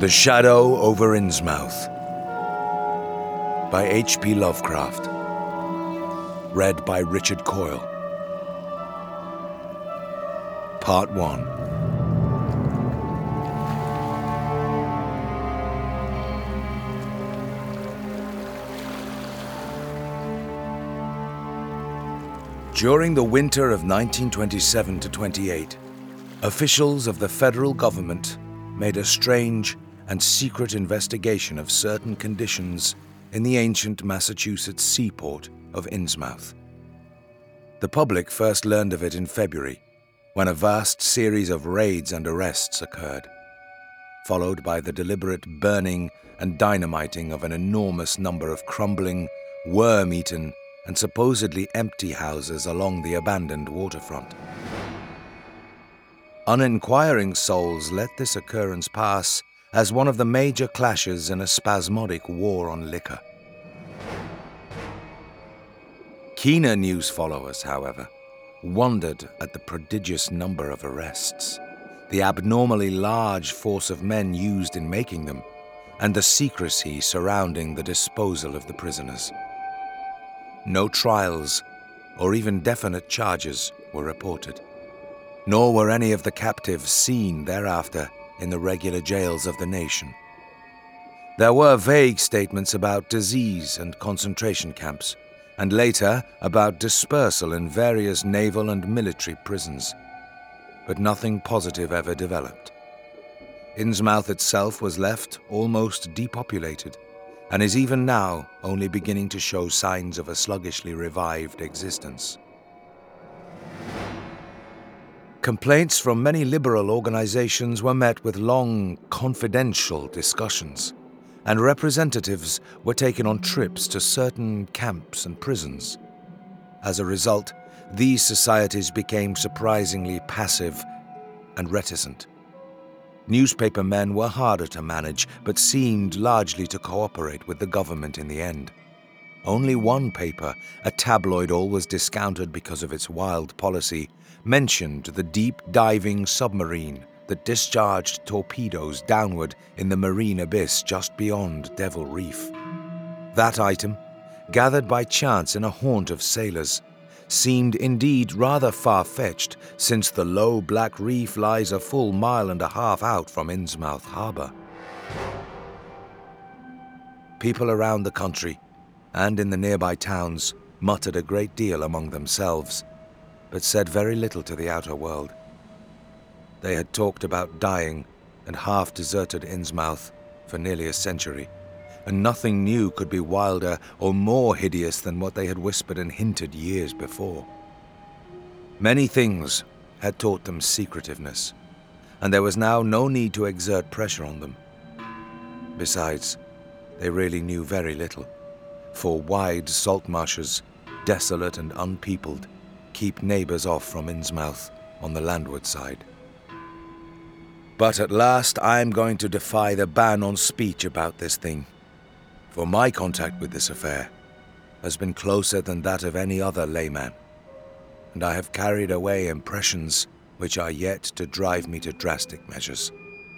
The Shadow over Innsmouth by H.P. Lovecraft. Read by Richard Coyle. Part 1. During the winter of 1927 to 28, officials of the federal government made a strange and secret investigation of certain conditions in the ancient Massachusetts seaport of Innsmouth. The public first learned of it in February, when a vast series of raids and arrests occurred, followed by the deliberate burning and dynamiting of an enormous number of crumbling, worm-eaten, and supposedly empty houses along the abandoned waterfront. Uninquiring souls let this occurrence pass as one of the major clashes in a spasmodic war on liquor. Keener news followers, however, wondered at the prodigious number of arrests, the abnormally large force of men used in making them, and the secrecy surrounding the disposal of the prisoners. No trials or even definite charges were reported, nor were any of the captives seen thereafter in the regular jails of the nation. There were vague statements about disease and concentration camps, and later about dispersal in various naval and military prisons, but nothing positive ever developed. Innsmouth itself was left almost depopulated, and is even now only beginning to show signs of a sluggishly revived existence. Complaints from many liberal organizations were met with long, confidential discussions, and representatives were taken on trips to certain camps and prisons. As a result, these societies became surprisingly passive and reticent. Newspaper men were harder to manage, but seemed largely to cooperate with the government in the end. Only one paper, a tabloid always discounted because of its wild policy, mentioned the deep-diving submarine that discharged torpedoes downward in the marine abyss just beyond Devil Reef. That item, gathered by chance in a haunt of sailors, seemed indeed rather far-fetched, since the low Black Reef lies a full mile and a half out from Innsmouth Harbour. People around the country and in the nearby towns muttered a great deal among themselves, but said very little to the outer world. They had talked about dying and half-deserted Innsmouth for nearly a century, and nothing new could be wilder or more hideous than what they had whispered and hinted years before. Many things had taught them secretiveness, and there was now no need to exert pressure on them. Besides, they really knew very little, for wide salt marshes, desolate and unpeopled, keep neighbors off from Innsmouth on the landward side. But at last I am going to defy the ban on speech about this thing, for my contact with this affair has been closer than that of any other layman, and I have carried away impressions which are yet to drive me to drastic measures.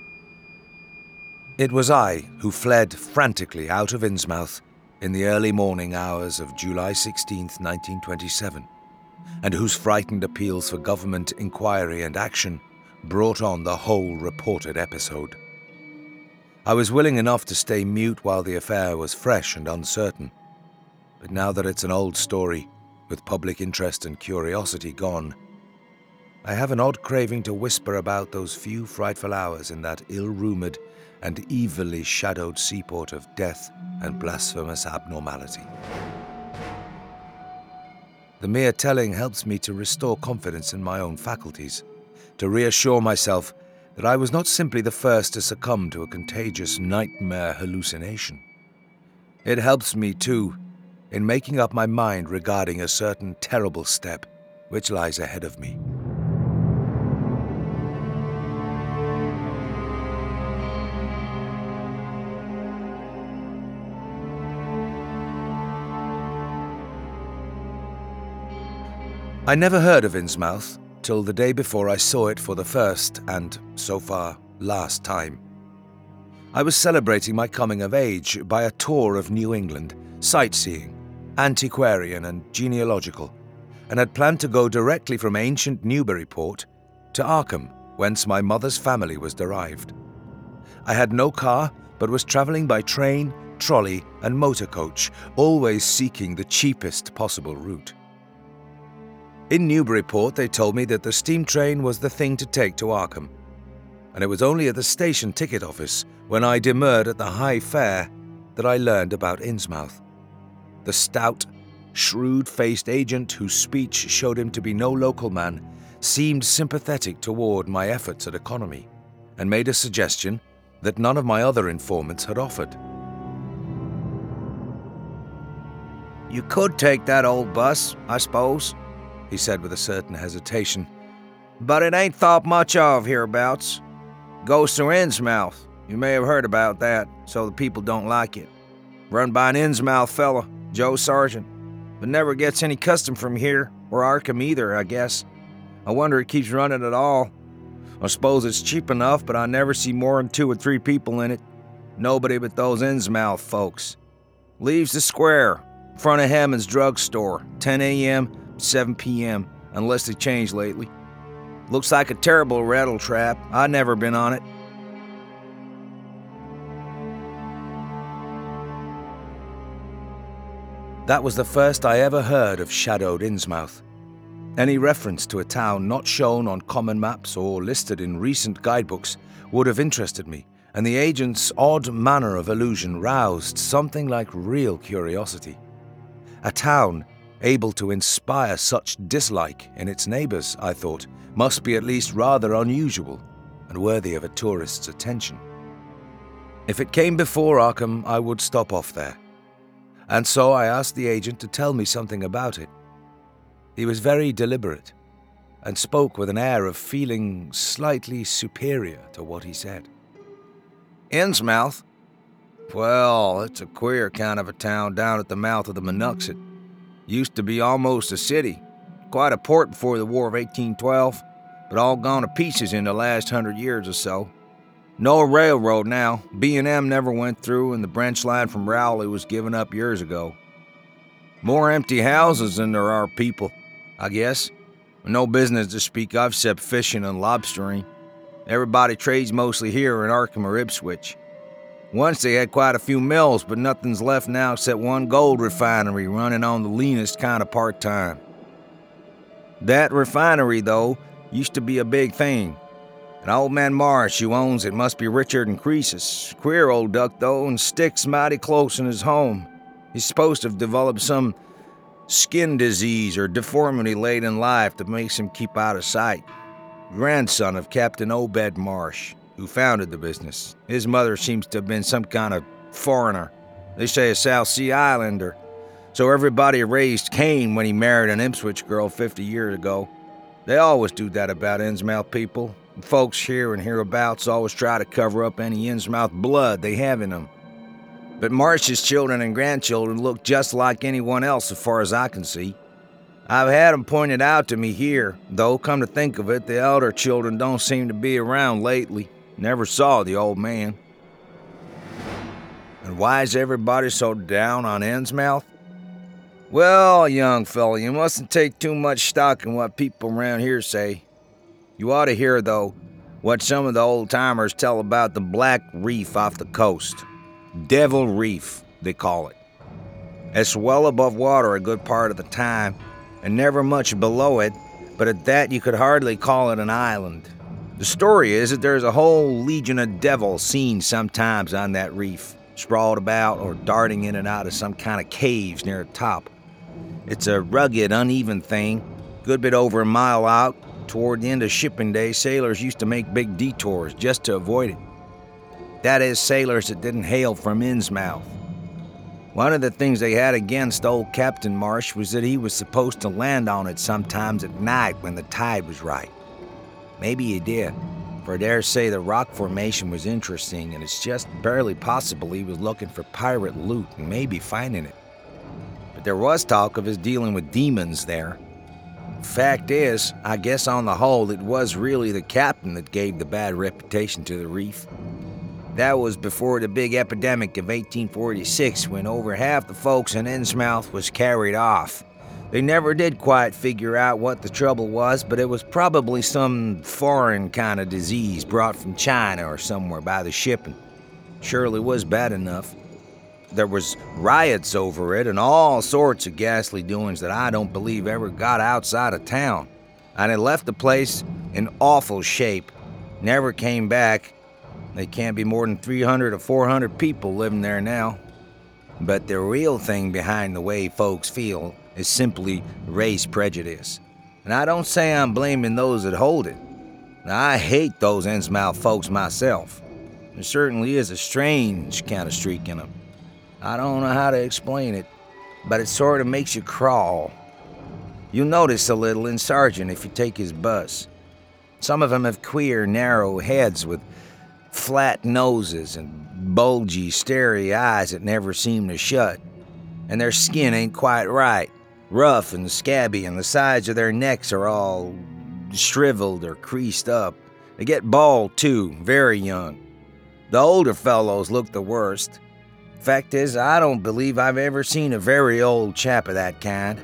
It was I who fled frantically out of Innsmouth in the early morning hours of July 16th, 1927, and whose frightened appeals for government inquiry and action brought on the whole reported episode. I was willing enough to stay mute while the affair was fresh and uncertain, but now that it's an old story, with public interest and curiosity gone, I have an odd craving to whisper about those few frightful hours in that ill-rumoured and evilly shadowed seaport of death and blasphemous abnormality. The mere telling helps me to restore confidence in my own faculties, to reassure myself that I was not simply the first to succumb to a contagious nightmare hallucination. It helps me, too, in making up my mind regarding a certain terrible step which lies ahead of me. I never heard of Innsmouth till the day before I saw it for the first and, so far, last time. I was celebrating my coming of age by a tour of New England, sightseeing, antiquarian and genealogical, and had planned to go directly from ancient Newburyport to Arkham, whence my mother's family was derived. I had no car, but was travelling by train, trolley and motor coach, always seeking the cheapest possible route. In Newburyport, they told me that the steam train was the thing to take to Arkham, and it was only at the station ticket office, when I demurred at the high fare, that I learned about Innsmouth. The stout, shrewd-faced agent, whose speech showed him to be no local man, seemed sympathetic toward my efforts at economy, and made a suggestion that none of my other informants had offered. "You could take that old bus, I suppose," he said with a certain hesitation, "but it ain't thought much of hereabouts. Goes through Innsmouth. You may have heard about that, so the people don't like it. Run by an Innsmouth fella, Joe Sargent, but never gets any custom from here, or Arkham either, I guess. I wonder it keeps running at all. I suppose it's cheap enough, but I never see more than 2 or 3 people in it. Nobody but those Innsmouth folks. Leaves the square, in front of Hammond's drugstore, 10 a.m., 7 p.m., unless they changed lately. Looks like a terrible rattle trap. I've never been on it." That was the first I ever heard of shadowed Innsmouth. Any reference to a town not shown on common maps or listed in recent guidebooks would have interested me, and the agent's odd manner of allusion roused something like real curiosity. A town able to inspire such dislike in its neighbors, I thought, must be at least rather unusual and worthy of a tourist's attention. If it came before Arkham, I would stop off there. And so I asked the agent to tell me something about it. He was very deliberate and spoke with an air of feeling slightly superior to what he said. "Innsmouth? Well, it's a queer kind of a town down at the mouth of the Monoxet. Used to be almost a city. Quite a port before the War of 1812, but all gone to pieces in the last 100 years or so. No railroad now. B&M never went through, and the branch line from Rowley was given up years ago. More empty houses than there are people, I guess. No business to speak of except fishing and lobstering. Everybody trades mostly here in Arkham or Ipswich. Once they had quite a few mills, but nothing's left now except one gold refinery running on the leanest kind of part-time. That refinery, though, used to be a big thing. And old man Marsh, who owns it, must be richer than Croesus. Queer old duck, though, and sticks mighty close in his home. He's supposed to have developed some skin disease or deformity late in life that makes him keep out of sight. Grandson of Captain Obed Marsh, who founded the business. His mother seems to have been some kind of foreigner. They say a South Sea Islander. So everybody raised Cain when he married an Ipswich girl 50 years ago. They always do that about Innsmouth people. And folks here and hereabouts always try to cover up any Innsmouth blood they have in them. But Marsh's children and grandchildren look just like anyone else as far as I can see. I've had them pointed out to me here, though come to think of it, the elder children don't seem to be around lately. Never saw the old man. And why is everybody so down on Innsmouth? Well, young fella, you mustn't take too much stock in what people around here say. You ought to hear, though, what some of the old-timers tell about the Black Reef off the coast. Devil Reef, they call it. It's well above water a good part of the time, and never much below it, but at that you could hardly call it an island. The story is that there's a whole legion of devils seen sometimes on that reef, sprawled about or darting in and out of some kind of caves near the top. It's a rugged, uneven thing, good bit over a mile out. Toward the end of shipping day, sailors used to make big detours just to avoid it. That is, sailors that didn't hail from Innsmouth. One of the things they had against old Captain Marsh was that he was supposed to land on it sometimes at night when the tide was right. Maybe he did, for I dare say the rock formation was interesting, and it's just barely possible he was looking for pirate loot and maybe finding it. But there was talk of his dealing with demons there. Fact is, I guess on the whole, it was really the captain that gave the bad reputation to the reef. That was before the big epidemic of 1846, when over half the folks in Innsmouth was carried off. They never did quite figure out what the trouble was, but it was probably some foreign kind of disease brought from China or somewhere by the shipping. Surely was bad enough. There was riots over it and all sorts of ghastly doings that I don't believe ever got outside of town. And it left the place in awful shape. Never came back. They can't be more than 300 or 400 people living there now. But the real thing behind the way folks feel is simply race prejudice. And I don't say I'm blaming those that hold it. I hate those Innsmouth folks myself. There certainly is a strange kind of streak in them. I don't know how to explain it, but it sort of makes you crawl. You'll notice a little in Sargent if you take his bus. Some of them have queer, narrow heads with flat noses and bulgy, starey eyes that never seem to shut. And their skin ain't quite right, rough and scabby, and the sides of their necks are all shriveled or creased up. They get bald, too, very young. The older fellows look the worst. Fact is, I don't believe I've ever seen a very old chap of that kind.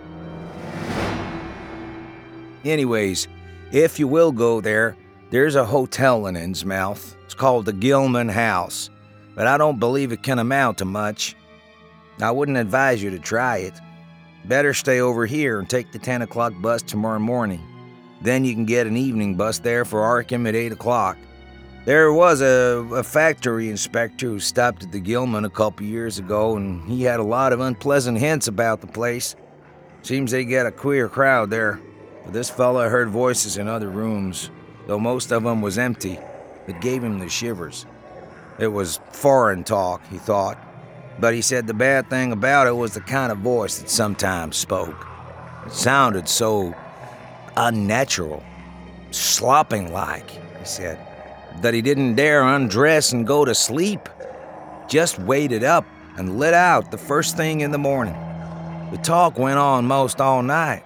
Anyways, if you will go there, there's a hotel in Innsmouth. It's called the Gilman House, but I don't believe it can amount to much. I wouldn't advise you to try it. Better stay over here and take the 10 o'clock bus tomorrow morning. Then you can get an evening bus there for Arkham at 8 o'clock. There was a factory inspector who stopped at the Gilman a couple years ago, and he had a lot of unpleasant hints about the place. Seems they get a queer crowd there. But this fella heard voices in other rooms, though most of them was empty. It gave him the shivers. It was foreign talk, he thought, but he said the bad thing about it was the kind of voice that sometimes spoke. It sounded so unnatural, slopping-like, he said, that he didn't dare undress and go to sleep. Just waited up and lit out the first thing in the morning. The talk went on most all night.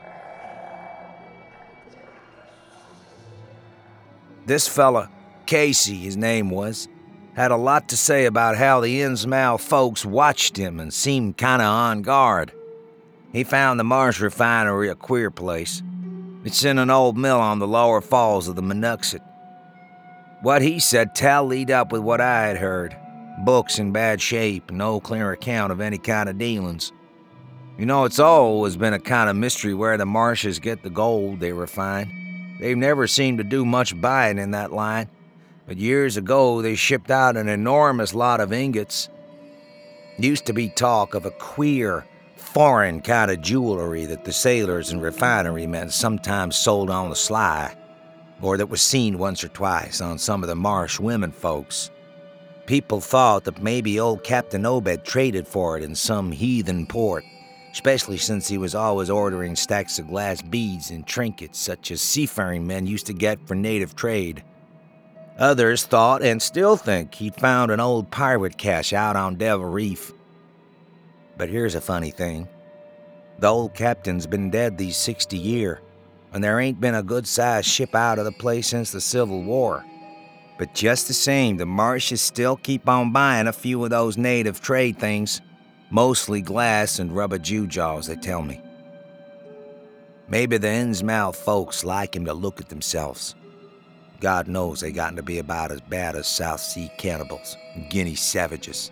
This fella, Casey his name was, had a lot to say about how the Innsmouth folks watched him and seemed kinda on guard. He found the Marsh refinery a queer place. It's in an old mill on the lower falls of the Monuxet. What he said tallied up with what I had heard. Books in bad shape, no clear account of any kind of dealings. You know, it's always been a kind of mystery where the Marshes get the gold they refine. They've never seemed to do much buying in that line, but years ago they shipped out an enormous lot of ingots. Used to be talk of a queer, foreign kind of jewelry that the sailors and refinery men sometimes sold on the sly, or that was seen once or twice on some of the Marsh women folks. People thought that maybe old Captain Obed traded for it in some heathen port, especially since he was always ordering stacks of glass beads and trinkets such as seafaring men used to get for native trade. Others thought, and still think, he'd found an old pirate cache out on Devil Reef. But here's a funny thing. The old captain's been dead these 60 years, and there ain't been a good-sized ship out of the place since the Civil War. But just the same, the Marshes still keep on buying a few of those native trade things. Mostly glass and rubber gewgaws, they tell me. Maybe the Innsmouth folks like him to look at themselves. God knows they gotten to be about as bad as South Sea cannibals and Guinea savages.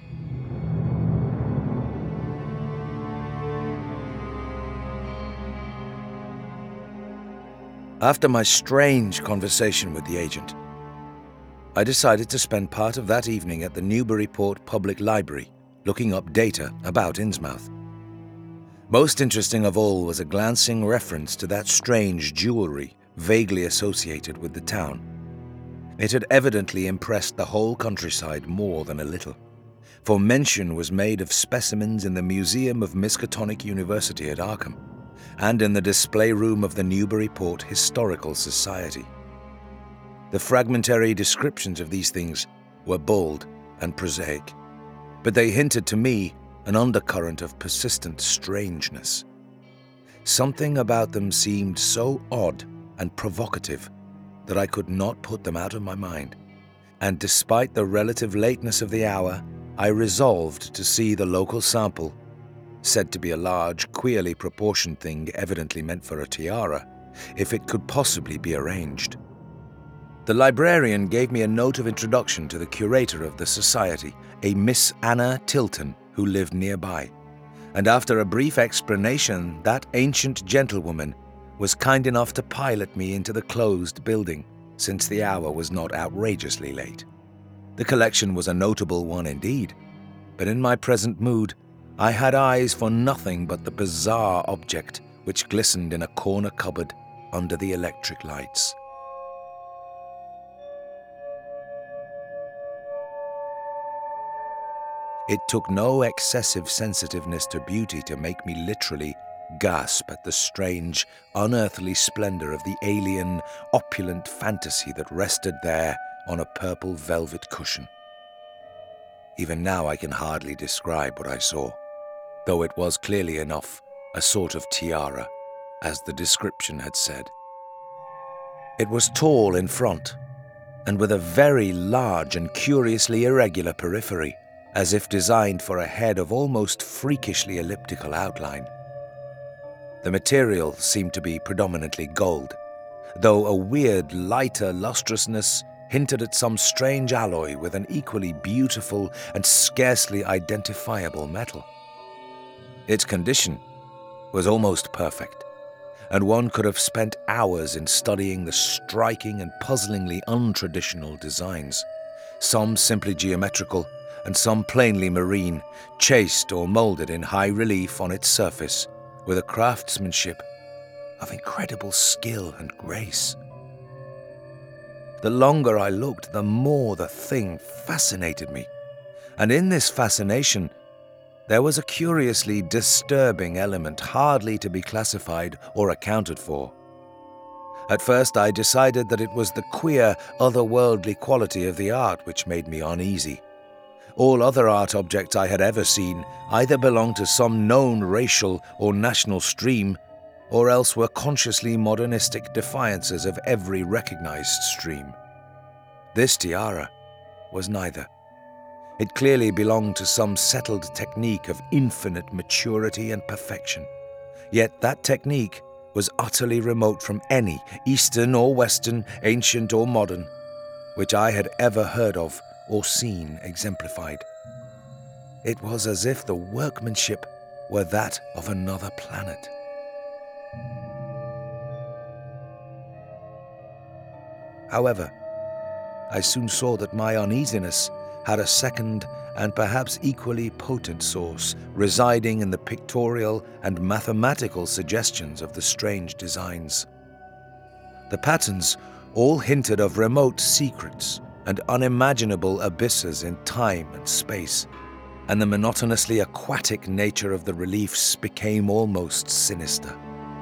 After my strange conversation with the agent, I decided to spend part of that evening at the Newburyport Public Library, looking up data about Innsmouth. Most interesting of all was a glancing reference to that strange jewelry vaguely associated with the town. It had evidently impressed the whole countryside more than a little, for mention was made of specimens in the Museum of Miskatonic University at Arkham, and in the display room of the Newburyport Historical Society. The fragmentary descriptions of these things were bold and prosaic, but they hinted to me an undercurrent of persistent strangeness. Something about them seemed so odd and provocative that I could not put them out of my mind, and despite the relative lateness of the hour, I resolved to see the local sample, said to be a large, queerly proportioned thing evidently meant for a tiara, if it could possibly be arranged. The librarian gave me a note of introduction to the curator of the society, a Miss Anna Tilton, who lived nearby, and after a brief explanation, that ancient gentlewoman was kind enough to pilot me into the closed building, since the hour was not outrageously late. The collection was a notable one indeed, but in my present mood, I had eyes for nothing but the bizarre object which glistened in a corner cupboard under the electric lights. It took no excessive sensitiveness to beauty to make me literally gasp at the strange, unearthly splendor of the alien, opulent fantasy that rested there on a purple velvet cushion. Even now I can hardly describe what I saw, though it was clearly enough a sort of tiara, as the description had said. It was tall in front, and with a very large and curiously irregular periphery, as if designed for a head of almost freakishly elliptical outline. The material seemed to be predominantly gold, though a weird, lighter lustrousness hinted at some strange alloy with an equally beautiful and scarcely identifiable metal. Its condition was almost perfect, and one could have spent hours in studying the striking and puzzlingly untraditional designs, some simply geometrical and some plainly marine, chased or molded in high relief on its surface, with a craftsmanship of incredible skill and grace. The longer I looked, the more the thing fascinated me, and in this fascination, there was a curiously disturbing element hardly to be classified or accounted for. At first I decided that it was the queer, otherworldly quality of the art which made me uneasy. All other art objects I had ever seen either belonged to some known racial or national stream, or else were consciously modernistic defiances of every recognized stream. This tiara was neither. It clearly belonged to some settled technique of infinite maturity and perfection. Yet that technique was utterly remote from any, Eastern or Western, ancient or modern, which I had ever heard of or seen exemplified. It was as if the workmanship were that of another planet. However, I soon saw that my uneasiness had a second and perhaps equally potent source residing in the pictorial and mathematical suggestions of the strange designs. The patterns all hinted of remote secrets and unimaginable abysses in time and space, and the monotonously aquatic nature of the reliefs became almost sinister.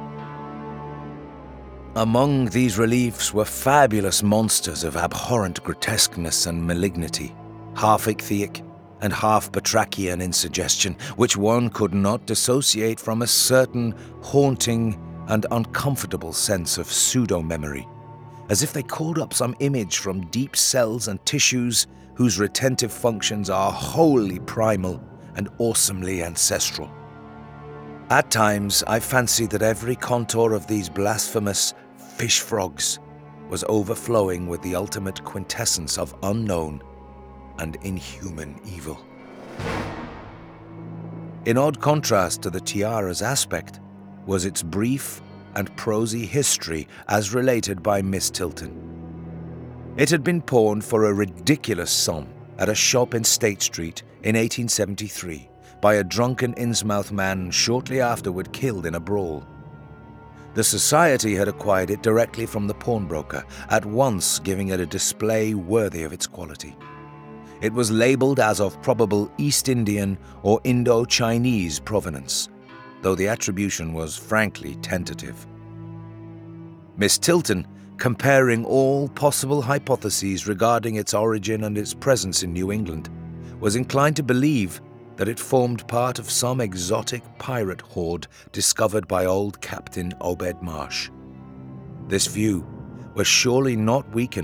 Among these reliefs were fabulous monsters of abhorrent grotesqueness and malignity, half ichthyaic and half batrachian in suggestion, which one could not dissociate from a certain haunting and uncomfortable sense of pseudo-memory, as if they called up some image from deep cells and tissues whose retentive functions are wholly primal and awesomely ancestral. At times, I fancied that every contour of these blasphemous fish frogs was overflowing with the ultimate quintessence of unknown and inhuman evil. In odd contrast to the tiara's aspect was its brief and prosy history as related by Miss Tilton. It had been pawned for a ridiculous sum at a shop in State Street in 1873 by a drunken Innsmouth man shortly afterward killed in a brawl. The society had acquired it directly from the pawnbroker, at once giving it a display worthy of its quality. It was labelled as of probable East Indian or Indo-Chinese provenance, though the attribution was frankly tentative. Miss Tilton, comparing all possible hypotheses regarding its origin and its presence in New England, was inclined to believe that it formed part of some exotic pirate horde discovered by old Captain Obed Marsh. This view was surely not weakened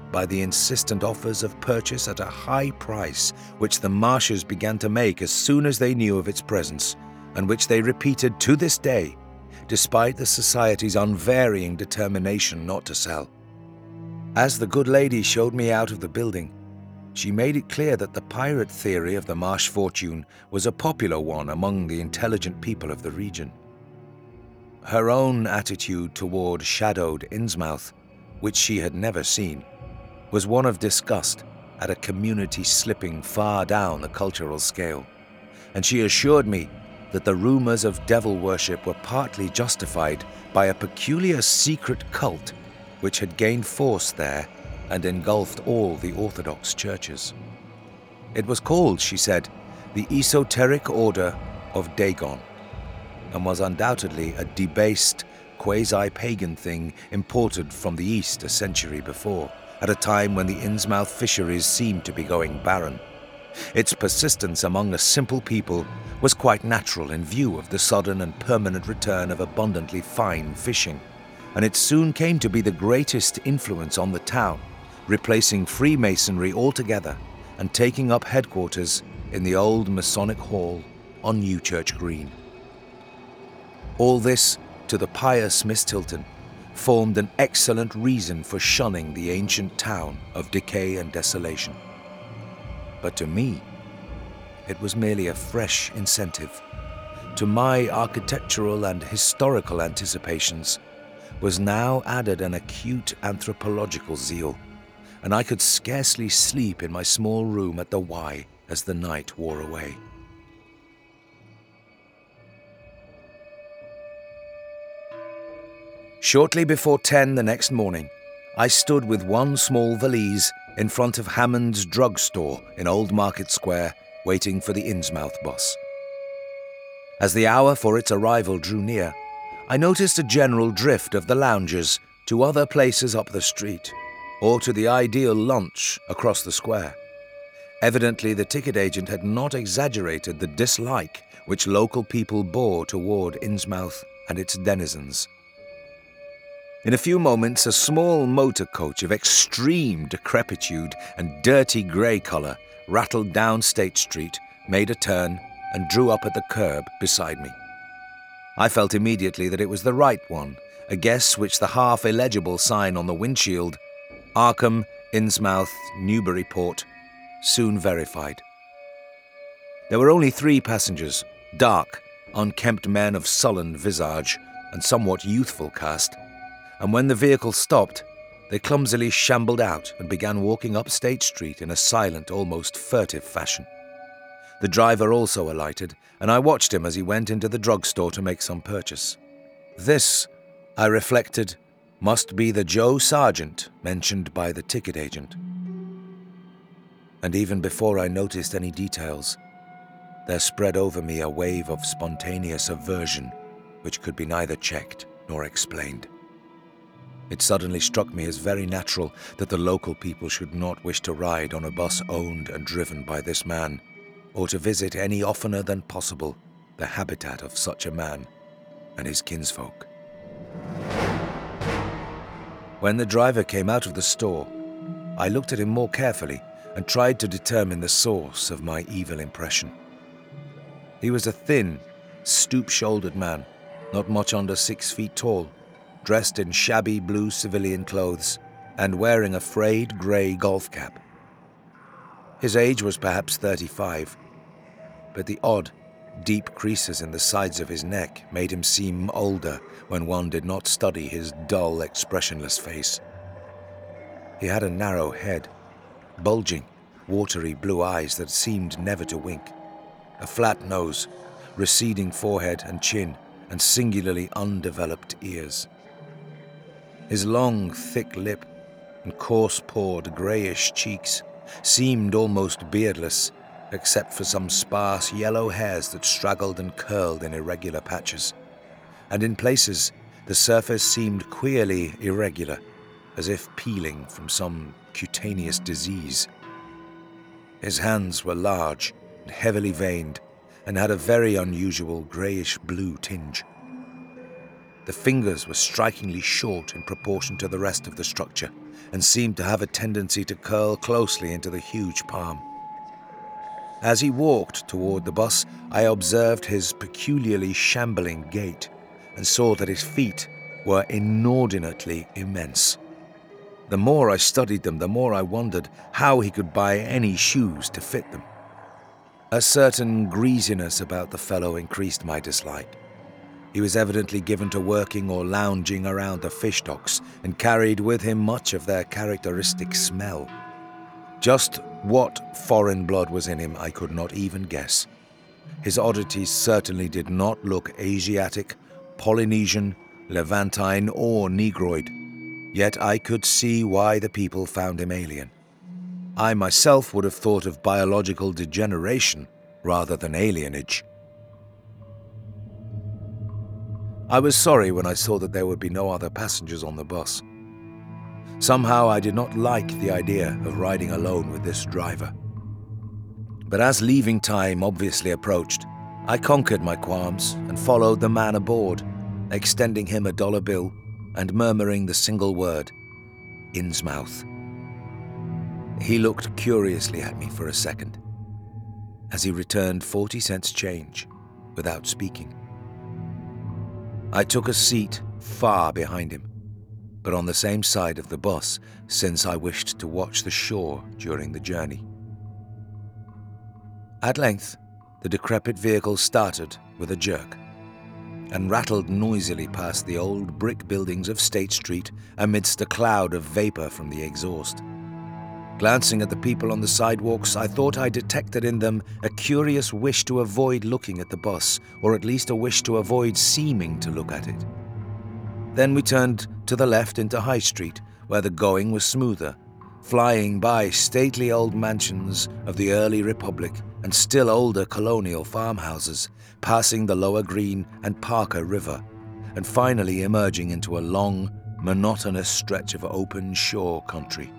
by the insistent offers of purchase at a high price, which the Marshes began to make as soon as they knew of its presence, and which they repeated to this day, despite the Society's unvarying determination not to sell. As the good lady showed me out of the building, she made it clear that the pirate theory of the Marsh fortune was a popular one among the intelligent people of the region. Her own attitude toward shadowed Innsmouth, which she had never seen, was one of disgust at a community slipping far down the cultural scale, and she assured me that the rumors of devil worship were partly justified by a peculiar secret cult which had gained force there and engulfed all the Orthodox churches. It was called, she said, the Esoteric Order of Dagon, and was undoubtedly a debased, quasi-pagan thing imported from the East a century before, at a time when the Innsmouth fisheries seemed to be going barren. Its persistence among a simple people was quite natural in view of the sudden and permanent return of abundantly fine fishing, and it soon came to be the greatest influence on the town, replacing Freemasonry altogether and taking up headquarters in the old Masonic Hall on Newchurch Green. All this, to the pious Miss Tilton, formed an excellent reason for shunning the ancient town of decay and desolation. But to me, it was merely a fresh incentive. To my architectural and historical anticipations was now added an acute anthropological zeal, and I could scarcely sleep in my small room at the Y as the night wore away. Shortly before 10 the next morning, I stood with one small valise in front of Hammond's drugstore in Old Market Square, waiting for the Innsmouth bus. As the hour for its arrival drew near, I noticed a general drift of the loungers to other places up the street, or to the ideal lunch across the square. Evidently, the ticket agent had not exaggerated the dislike which local people bore toward Innsmouth and its denizens. In a few moments, a small motor coach of extreme decrepitude and dirty grey colour rattled down State Street, made a turn, and drew up at the curb beside me. I felt immediately that it was the right one, a guess which the half-illegible sign on the windshield, Arkham, Innsmouth, Newburyport, soon verified. There were only 3 passengers, dark, unkempt men of sullen visage and somewhat youthful cast, and when the vehicle stopped, they clumsily shambled out and began walking up State Street in a silent, almost furtive fashion. The driver also alighted, and I watched him as he went into the drugstore to make some purchase. This, I reflected, must be the Joe Sargent mentioned by the ticket agent. And even before I noticed any details, there spread over me a wave of spontaneous aversion which could be neither checked nor explained. It suddenly struck me as very natural that the local people should not wish to ride on a bus owned and driven by this man, or to visit any oftener than possible the habitat of such a man and his kinsfolk. When the driver came out of the store, I looked at him more carefully and tried to determine the source of my evil impression. He was a thin, stoop-shouldered man, not much under 6 feet tall, dressed in shabby blue civilian clothes and wearing a frayed grey golf cap. His age was perhaps 35, but the odd, deep creases in the sides of his neck made him seem older when one did not study his dull, expressionless face. He had a narrow head, bulging, watery blue eyes that seemed never to wink, a flat nose, receding forehead and chin, and singularly undeveloped ears. His long, thick lip and coarse-pored, greyish cheeks seemed almost beardless, except for some sparse yellow hairs that straggled and curled in irregular patches, and in places the surface seemed queerly irregular, as if peeling from some cutaneous disease. His hands were large and heavily veined, and had a very unusual greyish-blue tinge. The fingers were strikingly short in proportion to the rest of the structure and seemed to have a tendency to curl closely into the huge palm. As he walked toward the bus, I observed his peculiarly shambling gait and saw that his feet were inordinately immense. The more I studied them, the more I wondered how he could buy any shoes to fit them. A certain greasiness about the fellow increased my dislike. He was evidently given to working or lounging around the fish docks and carried with him much of their characteristic smell. Just what foreign blood was in him I could not even guess. His oddities certainly did not look Asiatic, Polynesian, Levantine, or Negroid, yet I could see why the people found him alien. I myself would have thought of biological degeneration rather than alienage. I was sorry when I saw that there would be no other passengers on the bus. Somehow I did not like the idea of riding alone with this driver. But as leaving time obviously approached, I conquered my qualms and followed the man aboard, extending him a $1 bill and murmuring the single word, "Innsmouth." He looked curiously at me for a second, as he returned 40 cents change without speaking. I took a seat far behind him, but on the same side of the bus, since I wished to watch the shore during the journey. At length, the decrepit vehicle started with a jerk and rattled noisily past the old brick buildings of State Street amidst a cloud of vapor from the exhaust. Glancing at the people on the sidewalks, I thought I detected in them a curious wish to avoid looking at the bus, or at least a wish to avoid seeming to look at it. Then we turned to the left into High Street, where the going was smoother, flying by stately old mansions of the early Republic and still older colonial farmhouses, passing the Lower Green and Parker River, and finally emerging into a long, monotonous stretch of open shore country.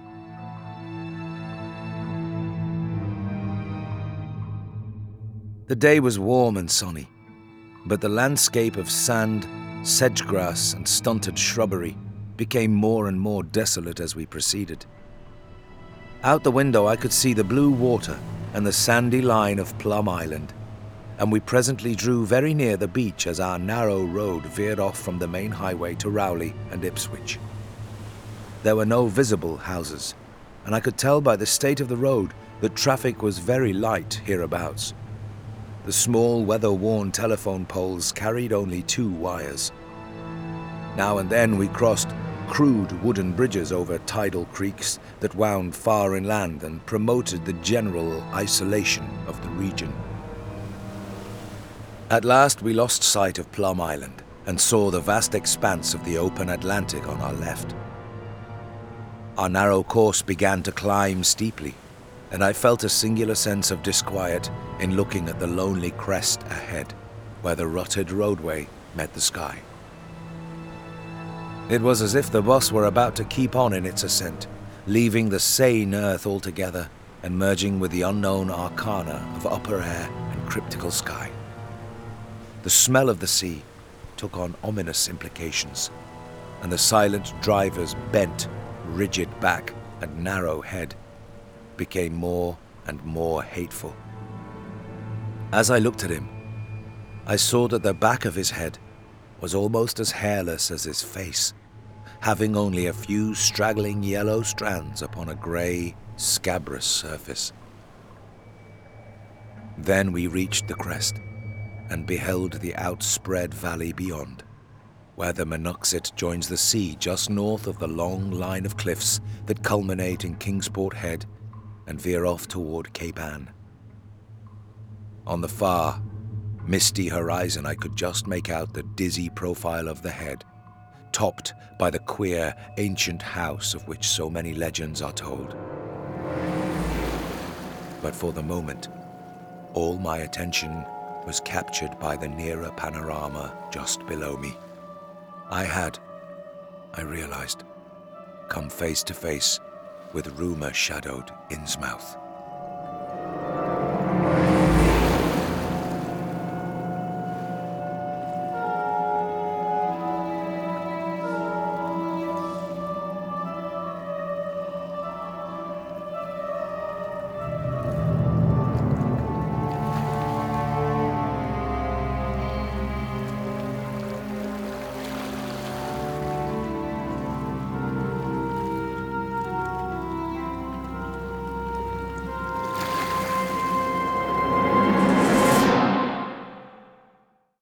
The day was warm and sunny, but the landscape of sand, sedgegrass, and stunted shrubbery became more and more desolate as we proceeded. Out the window I could see the blue water and the sandy line of Plum Island, and we presently drew very near the beach as our narrow road veered off from the main highway to Rowley and Ipswich. There were no visible houses, and I could tell by the state of the road that traffic was very light hereabouts. The small, weather-worn telephone poles carried only 2 wires. Now and then we crossed crude wooden bridges over tidal creeks that wound far inland and promoted the general isolation of the region. At last we lost sight of Plum Island and saw the vast expanse of the open Atlantic on our left. Our narrow course began to climb steeply, and I felt a singular sense of disquiet in looking at the lonely crest ahead, where the rutted roadway met the sky. It was as if the bus were about to keep on in its ascent, leaving the sane earth altogether and merging with the unknown arcana of upper air and cryptical sky. The smell of the sea took on ominous implications, and the silent driver's bent, rigid back and narrow head became more and more hateful. As I looked at him, I saw that the back of his head was almost as hairless as his face, having only a few straggling yellow strands upon a grey, scabrous surface. Then we reached the crest and beheld the outspread valley beyond, where the Monuxet joins the sea just north of the long line of cliffs that culminate in Kingsport Head and veer off toward Cape Ann. On the far, misty horizon I could just make out the dizzy profile of the head, topped by the queer, ancient house of which so many legends are told. But for the moment, all my attention was captured by the nearer panorama just below me. I realized, come face to face with rumor-shadowed Innsmouth.